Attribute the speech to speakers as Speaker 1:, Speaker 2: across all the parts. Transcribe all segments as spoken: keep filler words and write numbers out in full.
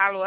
Speaker 1: Alô?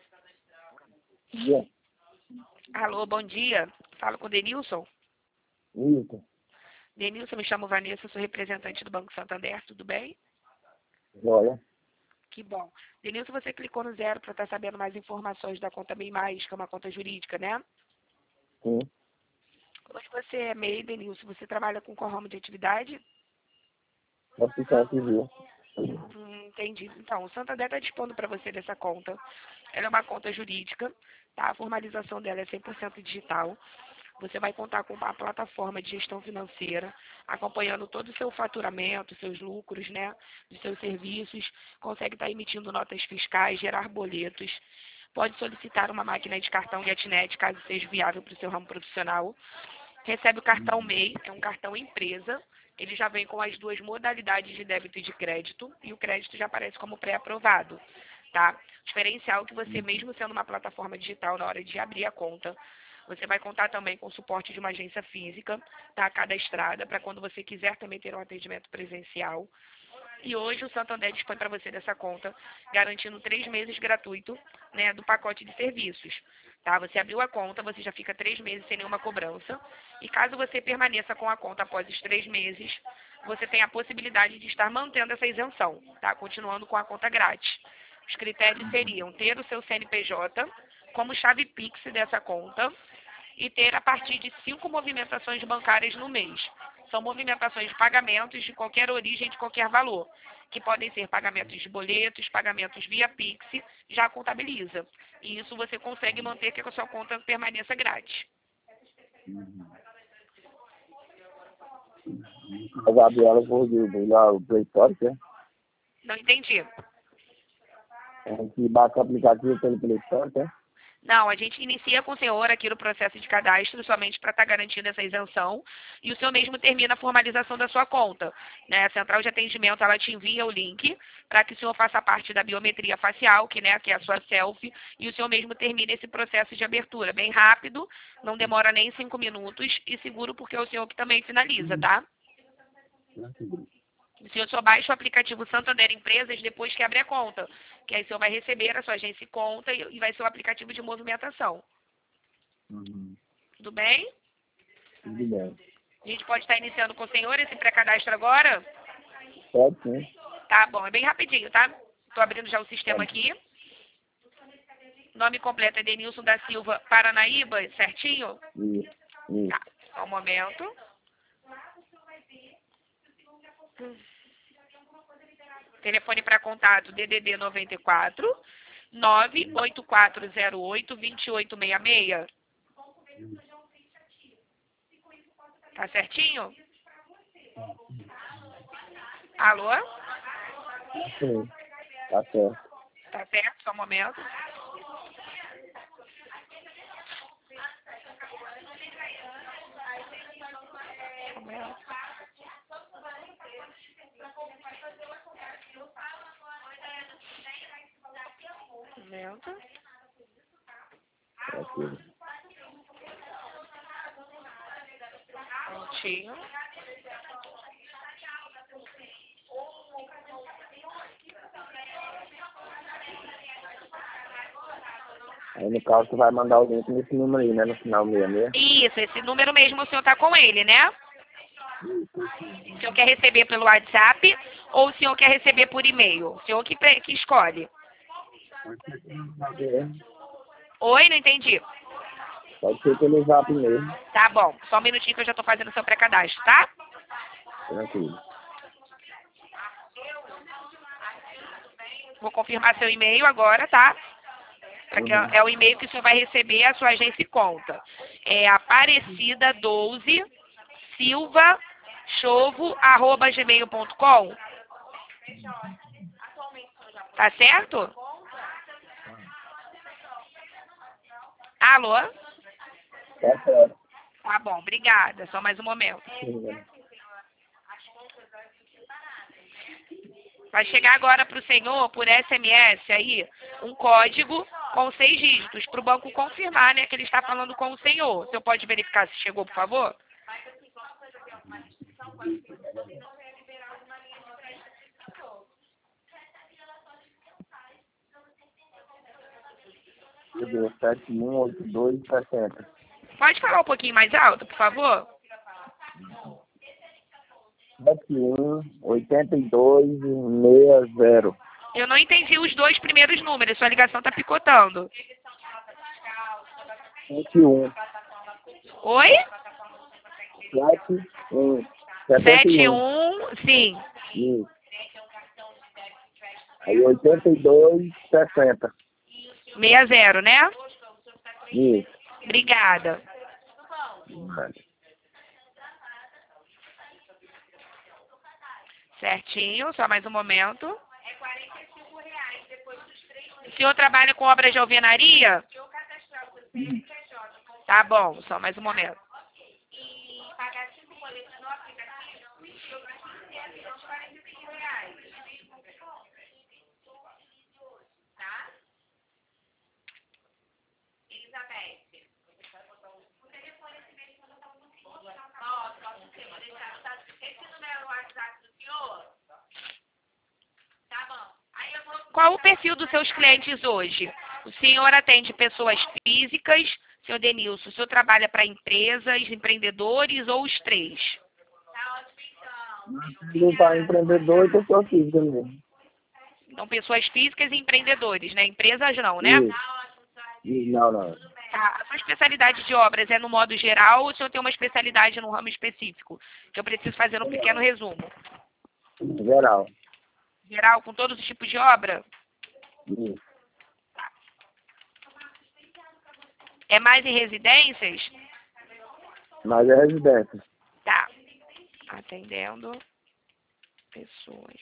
Speaker 2: Dia.
Speaker 1: Alô, bom dia. Falo com o Denilson.
Speaker 2: Isso.
Speaker 1: Denilson, me chamo Vanessa, sou representante do Banco Santander, tudo bem?
Speaker 2: Olha.
Speaker 1: Que bom. Denilson, você clicou no zero para estar sabendo mais informações da conta MEI Mais, que é uma conta jurídica, né?
Speaker 2: Sim.
Speaker 1: Hoje você é MEI, Denilson, você trabalha com qual ramo de atividade?
Speaker 2: Oficial civil.
Speaker 1: Hum, entendi. Então, o Santander está dispondo para você dessa conta. Ela é uma conta jurídica, tá? A formalização dela é cem por cento digital. Você vai contar com uma plataforma de gestão financeira, acompanhando todo o seu faturamento, seus lucros, né, dos seus serviços, consegue estar emitindo notas fiscais, gerar boletos, pode solicitar uma máquina de cartão GetNet, caso seja viável para o seu ramo profissional. Recebe o cartão MEI, é um cartão empresa, ele já vem com as duas modalidades de débito e de crédito, e o crédito já aparece como pré-aprovado, tá? Diferencial que você, mesmo sendo uma plataforma digital, na hora de abrir a conta, você vai contar também com o suporte de uma agência física, tá, cadastrada, para quando você quiser também ter um atendimento presencial. E hoje o Santander dispõe para você dessa conta, garantindo três meses gratuito, né, do pacote de serviços. Tá? Você abriu a conta, você já fica três meses sem nenhuma cobrança. E caso você permaneça com a conta após os três meses, você tem a possibilidade de estar mantendo essa isenção, tá? Continuando com a conta grátis. Os critérios seriam ter o seu C N P J como chave Pix dessa conta e ter a partir de cinco movimentações bancárias no mês. São movimentações de pagamentos de qualquer origem, de qualquer valor, que podem ser pagamentos de boletos, pagamentos via Pix, já contabiliza. E isso você consegue manter que a sua conta permaneça grátis.
Speaker 2: A Gabriela vou ir lá o Play Store, que é?
Speaker 1: Não entendi.
Speaker 2: A gente baixa o aplicativo pelo Play Store, que é?
Speaker 1: Não, a gente inicia com o senhor aqui no processo de cadastro somente para estar garantindo essa isenção e o senhor mesmo termina a formalização da sua conta. Né? A central de atendimento ela te envia o link para que o senhor faça parte da biometria facial, que, né, que é a sua selfie, e o senhor mesmo termine esse processo de abertura. Bem rápido, não demora nem cinco minutos e seguro porque é o senhor que também finaliza, tá? O senhor só baixa o aplicativo Santander Empresas depois que abre a conta, que aí o senhor vai receber a sua agência e conta e vai ser o aplicativo de movimentação.
Speaker 2: Uhum.
Speaker 1: Tudo bem?
Speaker 2: Tudo bem.
Speaker 1: A gente pode estar iniciando com o senhor esse pré-cadastro agora?
Speaker 2: Pode sim.
Speaker 1: Tá bom, é bem rapidinho, tá? Estou abrindo já o sistema aqui. Nome completo é Denilson da Silva Paranaíba, certinho?
Speaker 2: Isso. Isso.
Speaker 1: Tá, só um momento. Hum. Telefone para contato D D D noventa e quatro, nove oito quatro zero oito, dois oito seis seis. Tá certinho? Alô?
Speaker 2: Sim. Tá certo.
Speaker 1: Tá certo? Só um momento. Um momento. Um momento.
Speaker 2: Tranquilo.
Speaker 1: Prontinho.
Speaker 2: Aí no caso tu vai mandar o link nesse número aí, né? No final meia meia.
Speaker 1: Isso, esse número mesmo o senhor tá com ele, né? O senhor quer receber pelo WhatsApp ou o senhor quer receber por e-mail? O senhor que, pre- que escolhe. Oi, não entendi.
Speaker 2: Pode ser pelo zap mesmo.
Speaker 1: Tá bom, só um minutinho que eu já tô fazendo o seu pré-cadastro, tá?
Speaker 2: Tranquilo.
Speaker 1: Vou confirmar seu e-mail agora, tá? Pra que é é o e-mail que o senhor vai receber a sua agência e conta. É aparecida doze silva chovo arroba gmail ponto com. Tá certo? Alô?
Speaker 2: Tá certo.
Speaker 1: Tá bom, obrigada. Só mais um momento.
Speaker 2: Sim.
Speaker 1: Vai chegar agora para o senhor, por S M S aí, um código com seis dígitos, para o banco confirmar, né, que ele está falando com o senhor. O senhor pode verificar se chegou, por favor?
Speaker 2: sete um oito dois sessenta.
Speaker 1: Pode falar um pouquinho mais alto, por favor?
Speaker 2: sete um oitenta e dois sessenta.
Speaker 1: Eu não entendi os dois primeiros números, sua ligação tá picotando.
Speaker 2: sete um.
Speaker 1: Oi?
Speaker 2: sete um.
Speaker 1: sete um, sim.
Speaker 2: Isso. Aí oitenta e dois sessenta.
Speaker 1: sessenta, né?
Speaker 2: Isso.
Speaker 1: Obrigada. Certinho, só mais um momento. O senhor trabalha com obras de alvenaria? Tá bom, só mais um momento. Qual o perfil dos seus clientes hoje? O senhor atende pessoas físicas, senhor Denilson, o senhor trabalha para empresas, empreendedores ou os três?
Speaker 2: Não para empreendedor e pessoa física mesmo.
Speaker 1: Então, pessoas físicas e empreendedores, né? Empresas não, né?
Speaker 2: Isso. Não, não.
Speaker 1: Tá. A sua especialidade de obras é no modo geral ou o senhor tem uma especialidade num ramo específico? Que eu preciso fazer um pequeno resumo.
Speaker 2: Geral.
Speaker 1: Geral, com todos os tipos de obra?
Speaker 2: Isso.
Speaker 1: É mais em residências?
Speaker 2: Mas é residência.
Speaker 1: Tá. Atendendo pessoas.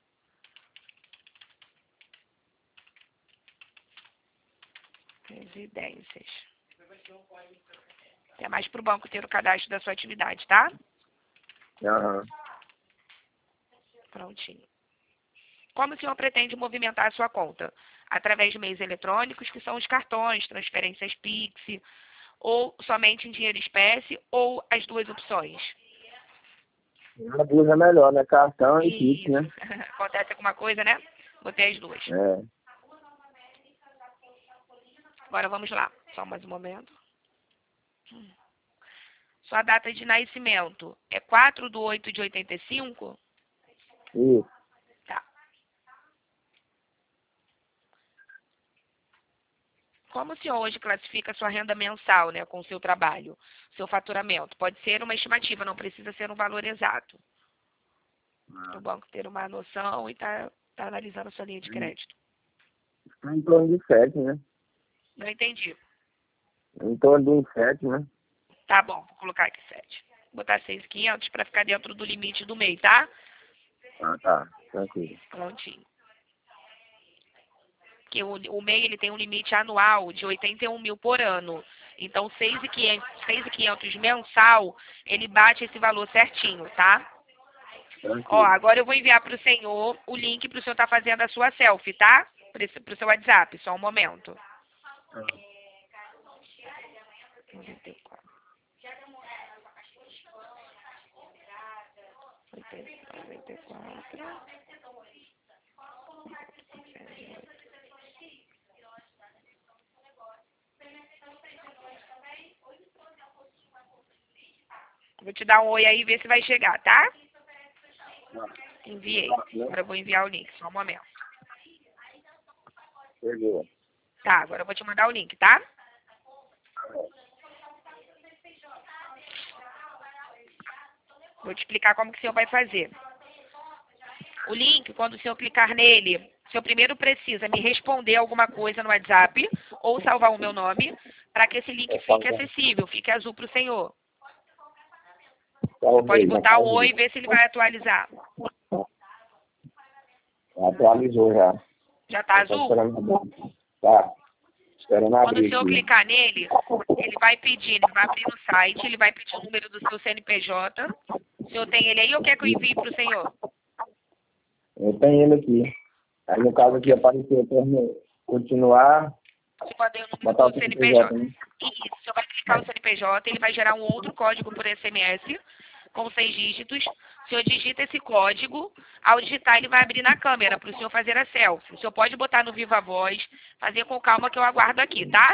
Speaker 1: Residências. É mais para o banco ter o cadastro da sua atividade, tá?
Speaker 2: Aham.
Speaker 1: Prontinho. Como o senhor pretende movimentar a sua conta? Através de meios eletrônicos, que são os cartões, transferências Pix, ou somente em dinheiro espécie, ou as duas opções?
Speaker 2: A duas é melhor, né? Cartão e Pix, né?
Speaker 1: Acontece alguma coisa, né? Botei as duas.
Speaker 2: É.
Speaker 1: Agora vamos lá. Só mais um momento. Hum. Sua data de nascimento é quatro de oito de oitenta e cinco?
Speaker 2: Isso.
Speaker 1: Tá. Como o senhor hoje classifica a sua renda mensal, né, com o seu trabalho, seu faturamento? Pode ser uma estimativa, não precisa ser um valor exato. Para o banco ter uma noção e tá, tá analisando a sua linha de crédito.
Speaker 2: Está em torno de sete, né?
Speaker 1: Não entendi.
Speaker 2: Em torno de um sete, né?
Speaker 1: Tá bom, vou colocar aqui sete. Vou botar seis mil e quinhentos para ficar dentro do limite do mês, tá?
Speaker 2: Ah, tá. Tranquilo.
Speaker 1: Prontinho. Porque o, o MEI ele tem um limite anual de oitenta e um mil por ano. Então, seis mil e quinhentos mensal, ele bate esse valor certinho, tá?
Speaker 2: Tranquilo.
Speaker 1: Ó, agora eu vou enviar para o senhor o link para o senhor estar tá fazendo a sua selfie, tá? Para o seu WhatsApp, só um momento.
Speaker 2: Ah.
Speaker 1: noventa e quatro. noventa e quatro. Vou te dar um oi aí e ver se vai chegar, tá? Enviei. Agora eu vou enviar o link, só um momento.
Speaker 2: Chegou.
Speaker 1: Tá, agora eu vou te mandar o link, tá? Vou te explicar como que o senhor vai fazer. O link, quando o senhor clicar nele, o senhor primeiro precisa me responder alguma coisa no WhatsApp ou salvar o meu nome para que esse link fique acessível, fique azul para o senhor. Você pode botar um oi e ver se ele vai atualizar.
Speaker 2: Atualizou já.
Speaker 1: Já tá azul?
Speaker 2: Tá. Esperando abrir.
Speaker 1: Quando o senhor clicar nele, ele vai pedir, ele vai abrir no site, ele vai pedir o número do seu C N P J. O senhor tem ele aí ou quer que eu envie para o senhor?
Speaker 2: Eu tenho ele aqui. Aí no caso aqui apareceu continuar.
Speaker 1: Você pode dar o número do C N P J. Isso, o senhor vai clicar no C N P J, ele vai gerar um outro código por S M S. com seis dígitos. O senhor digita esse código. Ao digitar, ele vai abrir na câmera para o senhor fazer a selfie. O senhor pode botar no Viva Voz, fazer com calma que eu aguardo aqui, tá?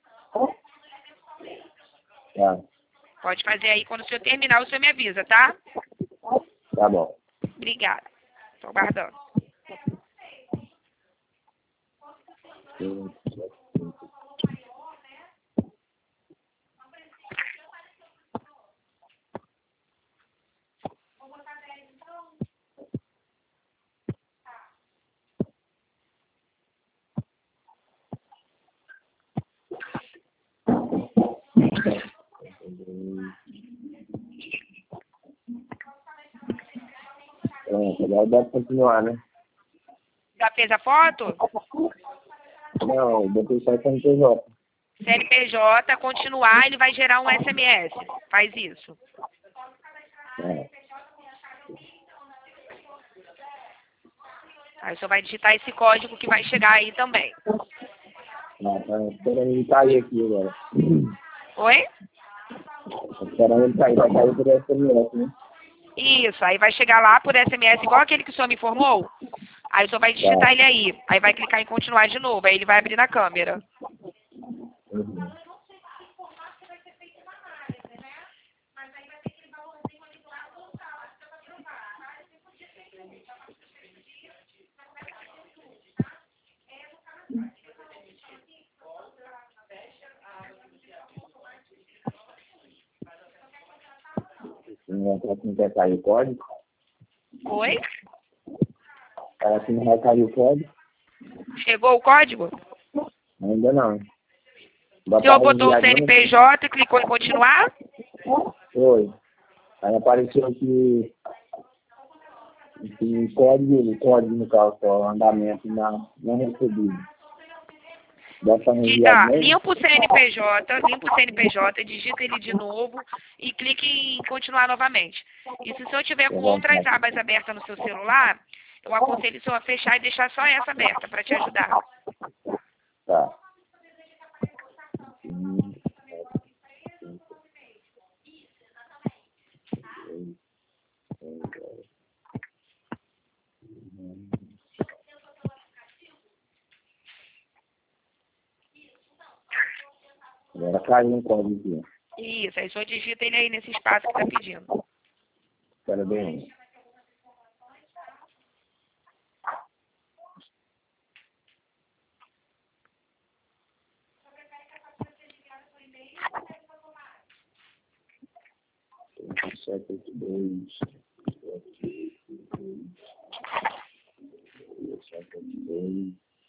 Speaker 2: Tá.
Speaker 1: Pode fazer aí. Quando o senhor terminar, o senhor me avisa, tá?
Speaker 2: Tá bom.
Speaker 1: Obrigada. Estou aguardando.
Speaker 2: Pronto, agora deve continuar, né?
Speaker 1: Já fez a foto?
Speaker 2: Não, botei só C N P J.
Speaker 1: C N P J, continuar, ele vai gerar um S M S. Faz isso.
Speaker 2: É.
Speaker 1: Aí o senhor vai digitar esse código que vai chegar aí também.
Speaker 2: Não, tá esperando ele cair aqui agora.
Speaker 1: Oi?
Speaker 2: Tô esperando ele cair, vai cair por S M S, né?
Speaker 1: Isso, aí vai chegar lá por S M S, igual aquele que o senhor me informou. Aí o senhor vai digitar
Speaker 2: Tá.
Speaker 1: ele aí. Aí vai clicar em continuar de novo. Aí ele vai abrir na câmera.
Speaker 2: Uhum. Não vai cair o código.
Speaker 1: Oi?
Speaker 2: Ela assim não vai cair o código?
Speaker 1: Chegou o código?
Speaker 2: Ainda não.
Speaker 1: O senhor botou o C N P J e clicou em continuar?
Speaker 2: Foi. Aí apareceu que o código, o código no caso, o andamento não, não recebido. Dessa
Speaker 1: Diga, limpa o C N P J, limpa o C N P J, digita ele de novo e clique em continuar novamente. E se o senhor tiver com outras abas abertas no seu celular, eu aconselho o senhor a fechar e deixar só essa aberta para te ajudar.
Speaker 2: Tá. Agora caiu um código aqui.
Speaker 1: Isso, aí o senhor digita ele aí nesse espaço que está pedindo.
Speaker 2: Espera bem. sete oito dois sete oito dois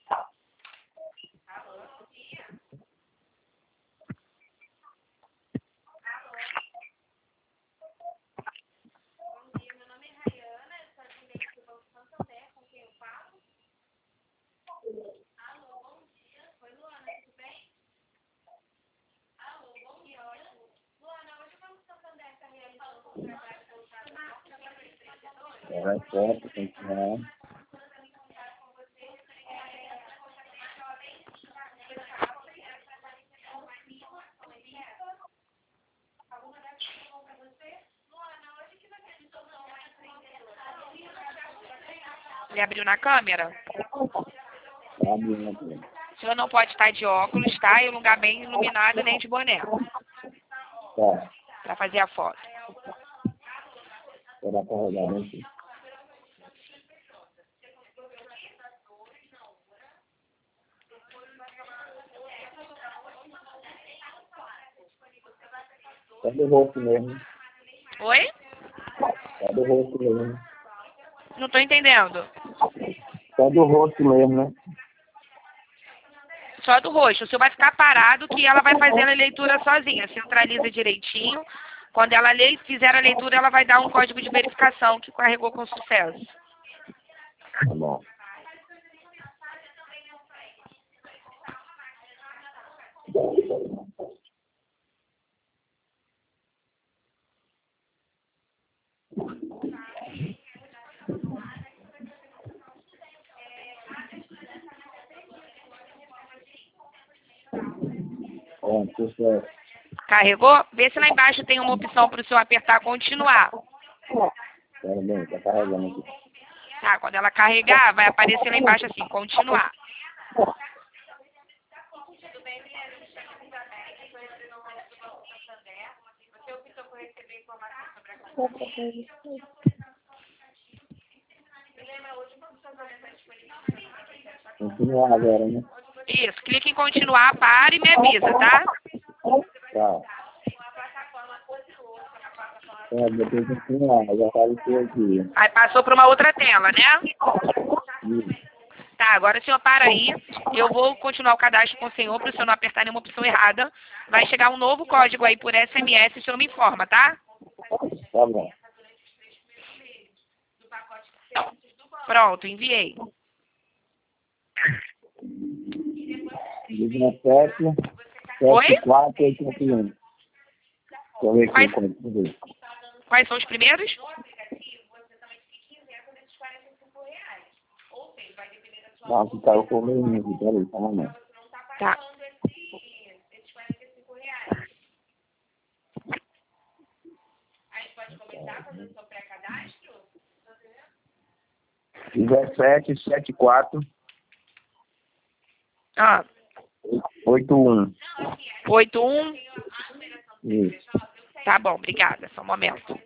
Speaker 2: Vai foto, continuar.
Speaker 1: Ele abriu na câmera?
Speaker 2: Tá abrindo aqui.
Speaker 1: O senhor não pode estar de óculos, tá? Em um lugar bem iluminado, nem de boné.
Speaker 2: Tá.
Speaker 1: Para fazer a foto.
Speaker 2: Vou dar pra rodar bem aqui. Só do rosto mesmo.
Speaker 1: Oi?
Speaker 2: Só do rosto mesmo.
Speaker 1: Não estou entendendo.
Speaker 2: Só do rosto mesmo, né?
Speaker 1: Só do rosto. O senhor vai ficar parado que ela vai fazendo a leitura sozinha. Centraliza direitinho. Quando ela lê, fizer a leitura, ela vai dar um código de verificação que carregou com sucesso.
Speaker 2: Tá bom. Bom, sucesso.
Speaker 1: Carregou? Vê se lá embaixo tem uma opção para o senhor apertar continuar.
Speaker 2: Pera bem, tá carregando aqui.
Speaker 1: Tá, quando ela carregar, vai aparecer lá embaixo assim, continuar.
Speaker 2: Continuar agora, né?
Speaker 1: Isso, clica em continuar, para e me avisa, tá?
Speaker 2: Tá. É, depois de continuar, já apareceu aqui.
Speaker 1: Aí passou para uma outra tela, né?
Speaker 2: Isso.
Speaker 1: Tá, agora o senhor para aí. Eu vou continuar o cadastro com o senhor para o senhor não apertar nenhuma opção errada. Vai chegar um novo código aí por S M S, o senhor me informa, tá?
Speaker 2: Tá bom.
Speaker 1: Pronto, enviei.
Speaker 2: dezessete,
Speaker 1: Oi?
Speaker 2: sete, quatro, oitenta e um. Deixa eu ver aqui
Speaker 1: Quais,
Speaker 2: como deixa eu ver.
Speaker 1: quais são os primeiros?
Speaker 2: Não, que caiu por meio mesmo. Peraí, calma aí.
Speaker 1: Tá.
Speaker 2: dezessete, setenta e quatro,
Speaker 1: Ah,
Speaker 2: oitenta e um.
Speaker 1: oito um.
Speaker 2: Isso.
Speaker 1: Tá bom, obrigada. Só um momento.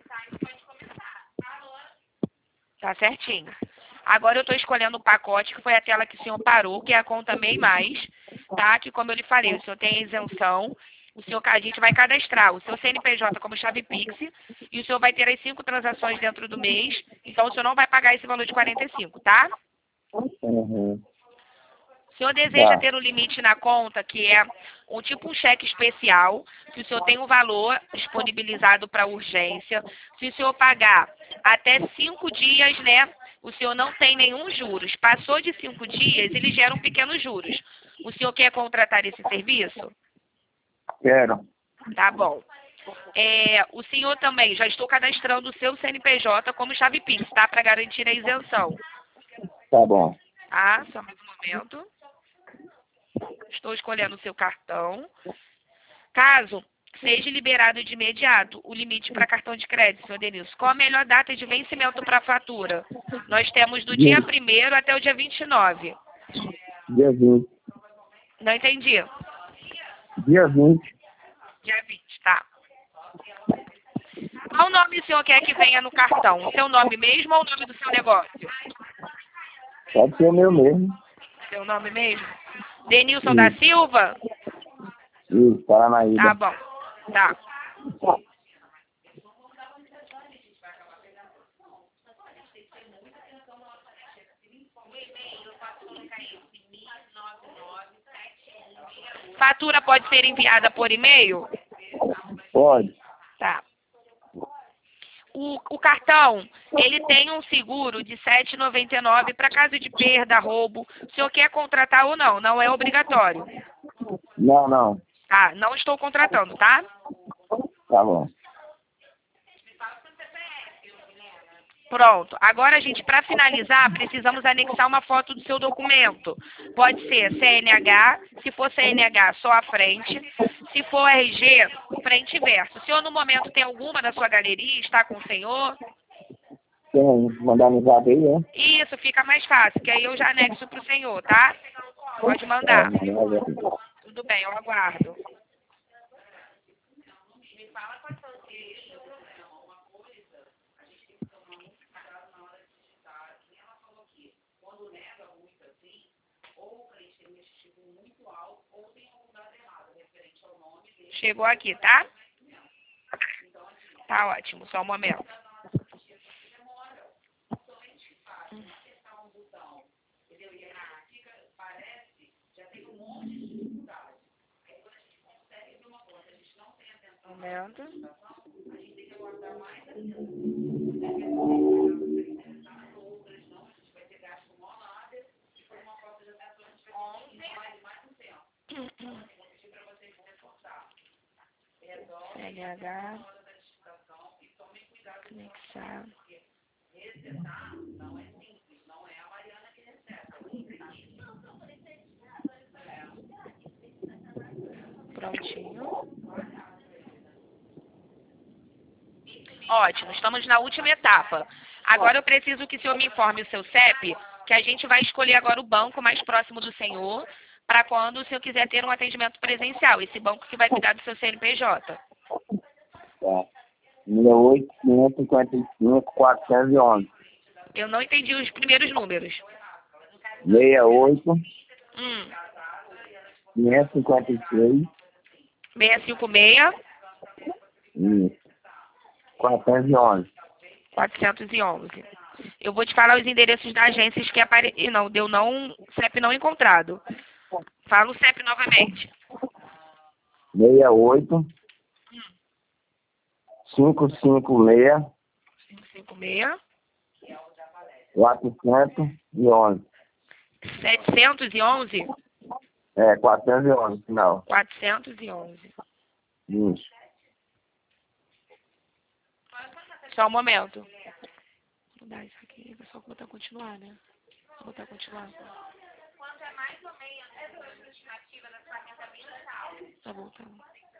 Speaker 1: Tá certinho. Agora eu estou escolhendo o pacote, que foi a tela que o senhor parou, que é a conta MEI Mais, tá? Que, como eu lhe falei, o senhor tem isenção, o senhor, a gente vai cadastrar o seu C N P J como chave Pix, e o senhor vai ter as cinco transações dentro do mês, então o senhor não vai pagar esse valor de quarenta e cinco, tá?
Speaker 2: Uhum.
Speaker 1: O senhor deseja
Speaker 2: Tá.
Speaker 1: ter um limite na conta, que é um tipo um cheque especial, que o senhor tem um valor disponibilizado para urgência. Se o senhor pagar até cinco dias, né, o senhor não tem nenhum juros. Passou de cinco dias, ele gera um pequeno juros. O senhor quer contratar esse serviço?
Speaker 2: Quero.
Speaker 1: Tá bom. É, o senhor também, já estou cadastrando o seu C N P J como chave Pix, tá? Para garantir a isenção.
Speaker 2: Tá bom.
Speaker 1: Tá? Só mais um momento. Estou escolhendo o seu cartão. Caso seja liberado de imediato o limite para cartão de crédito, senhor Denilson, qual a melhor data de vencimento para a fatura? Nós temos do dia primeiro até o dia vinte e nove.
Speaker 2: Dia vinte.
Speaker 1: Não entendi.
Speaker 2: Dia vinte.
Speaker 1: Dia vinte, tá. Qual nome o senhor quer que venha no cartão? O seu nome mesmo ou o nome do seu negócio?
Speaker 2: Pode ser o meu mesmo.
Speaker 1: Seu nome mesmo? Denilson da Silva?
Speaker 2: Isso, Paranaíba.
Speaker 1: Tá bom. Tá. Fatura pode ser enviada por e-mail?
Speaker 2: Pode.
Speaker 1: Tá. O, o cartão, ele tem um seguro de sete reais e noventa e nove centavos para caso de perda, roubo. O senhor quer contratar ou não? Não é obrigatório.
Speaker 2: Não, não.
Speaker 1: Ah, não estou contratando, tá?
Speaker 2: Tá bom.
Speaker 1: Pronto. Agora, gente, para finalizar, precisamos anexar uma foto do seu documento. Pode ser C N H, se for C N H, só a frente. Se for R G, frente e verso. O senhor, no momento, tem alguma na sua galeria? Está com o senhor?
Speaker 2: Tem, mandar no zap aí, né?
Speaker 1: Isso, fica mais fácil, que aí eu já anexo para o senhor, tá? Pode
Speaker 2: É,
Speaker 1: mandar.
Speaker 2: mandar.
Speaker 1: Tudo bem, eu aguardo. Chegou aqui, tá? Tá ótimo, só um momento. Um momento. C N H. Anexar. Prontinho. Ótimo, estamos na última etapa. Agora eu preciso que o senhor me informe o seu C E P, que a gente vai escolher agora o banco mais próximo do senhor, para quando o senhor quiser ter um atendimento presencial. Esse banco que vai cuidar do seu C N P J.
Speaker 2: Tá. sessenta e oito, quinhentos e cinquenta e cinco, quatrocentos e onze.
Speaker 1: Eu não entendi os primeiros números.
Speaker 2: sessenta e oito,
Speaker 1: Hum,
Speaker 2: quinhentos e cinquenta e seis.
Speaker 1: seiscentos e cinquenta e seis,
Speaker 2: Isso. quatrocentos e onze.
Speaker 1: quatrocentos e onze. Eu vou te falar os endereços da agência que apare... Não, deu não, C E P não encontrado. Fala o C E P novamente.
Speaker 2: sessenta e oito, quinhentos e cinquenta e seis,
Speaker 1: cinquenta e seis,
Speaker 2: quatrocentos e onze.
Speaker 1: setecentos e onze,
Speaker 2: É, quatrocentos e onze, final.
Speaker 1: quatrocentos e onze.
Speaker 2: Isso.
Speaker 1: Só um momento. Vou dar isso aqui, é só botar continuar, né? Vou botar continuar. Tá voltando.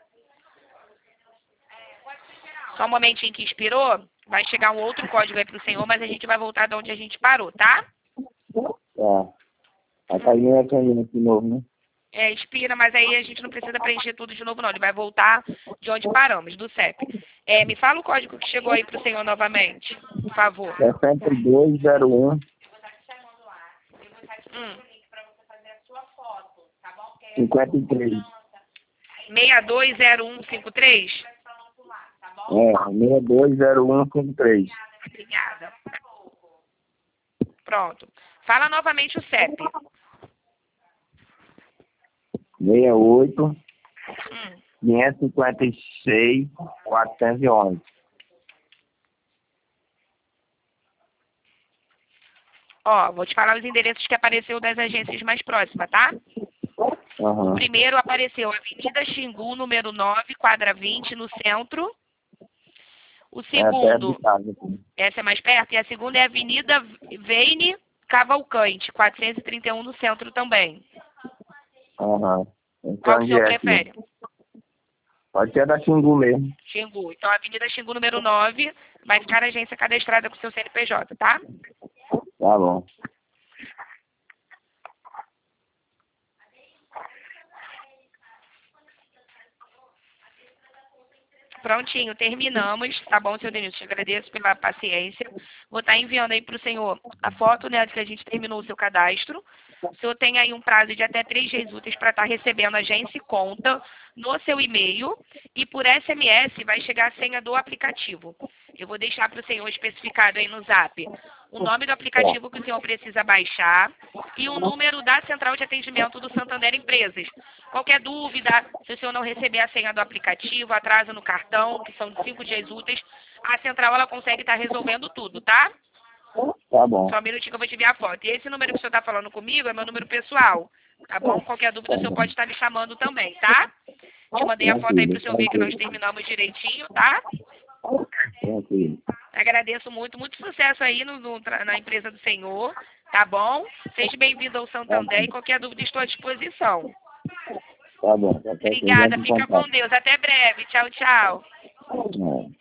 Speaker 1: Só um momentinho que expirou. Vai chegar um outro código aí pro senhor, mas a gente vai voltar de onde a gente parou, tá?
Speaker 2: Tá. A carinha é carinha de novo, né?
Speaker 1: É, expira, mas aí a gente não precisa preencher tudo de novo, não. Ele vai voltar de onde paramos, do C E P. É, me fala o código que chegou aí pro senhor novamente, por favor.
Speaker 2: sessenta e dois, zero um,
Speaker 1: Hum.
Speaker 2: cinquenta e três.
Speaker 1: seis dois zero um cinco três?
Speaker 2: É, sessenta e dois, zero um, cinquenta e três.
Speaker 1: Obrigada. Pronto. Fala novamente o C E P.
Speaker 2: sessenta e oito,
Speaker 1: Hum.
Speaker 2: quinhentos e cinquenta e seis, quatrocentos e onze.
Speaker 1: Ó, vou te falar os endereços que apareceu das agências mais próximas, tá?
Speaker 2: Aham.
Speaker 1: O primeiro apareceu Avenida Xingu, número nove, quadra vinte, no centro. O
Speaker 2: É perto
Speaker 1: segundo,
Speaker 2: de casa aqui.
Speaker 1: essa é mais perto, e a segunda é Avenida Veine Cavalcante, quatrocentos e trinta e um, no centro também.
Speaker 2: Aham.
Speaker 1: Qual
Speaker 2: Então,
Speaker 1: que o senhor
Speaker 2: onde é aqui?
Speaker 1: prefere?
Speaker 2: Pode ser da Xingu mesmo.
Speaker 1: Xingu. Então, Avenida Xingu, número nove, vai ficar a agência cadastrada com o seu C N P J, tá?
Speaker 2: Tá bom.
Speaker 1: Prontinho, terminamos, tá bom, seu Denilson? Te agradeço pela paciência. Vou estar enviando aí para o senhor a foto, né, de que a gente terminou o seu cadastro. O senhor tem aí um prazo de até três dias úteis para estar recebendo a agência e conta no seu e-mail. E por S M S vai chegar a senha do aplicativo. Eu vou deixar para o senhor especificado aí no zap o nome do aplicativo que o senhor precisa baixar e o número da central de atendimento do Santander Empresas. Qualquer dúvida, se o senhor não receber a senha do aplicativo, atraso no cartão, que são de cinco dias úteis, a central ela consegue estar resolvendo tudo, tá?
Speaker 2: Tá bom.
Speaker 1: Só um minutinho que eu vou te enviar a foto. E esse número que o senhor está falando comigo é meu número pessoal, tá bom? Qualquer dúvida o senhor pode estar me chamando também, tá? Te mandei a foto aí para o senhor ver que nós terminamos direitinho, tá?
Speaker 2: Tranquilo.
Speaker 1: Agradeço muito, muito sucesso aí no, no, na empresa do senhor, tá bom? Seja bem-vindo ao Santander e qualquer dúvida estou à disposição.
Speaker 2: Tá bom.
Speaker 1: Obrigada, fica com Deus. Até breve. Tchau, tchau.
Speaker 2: É.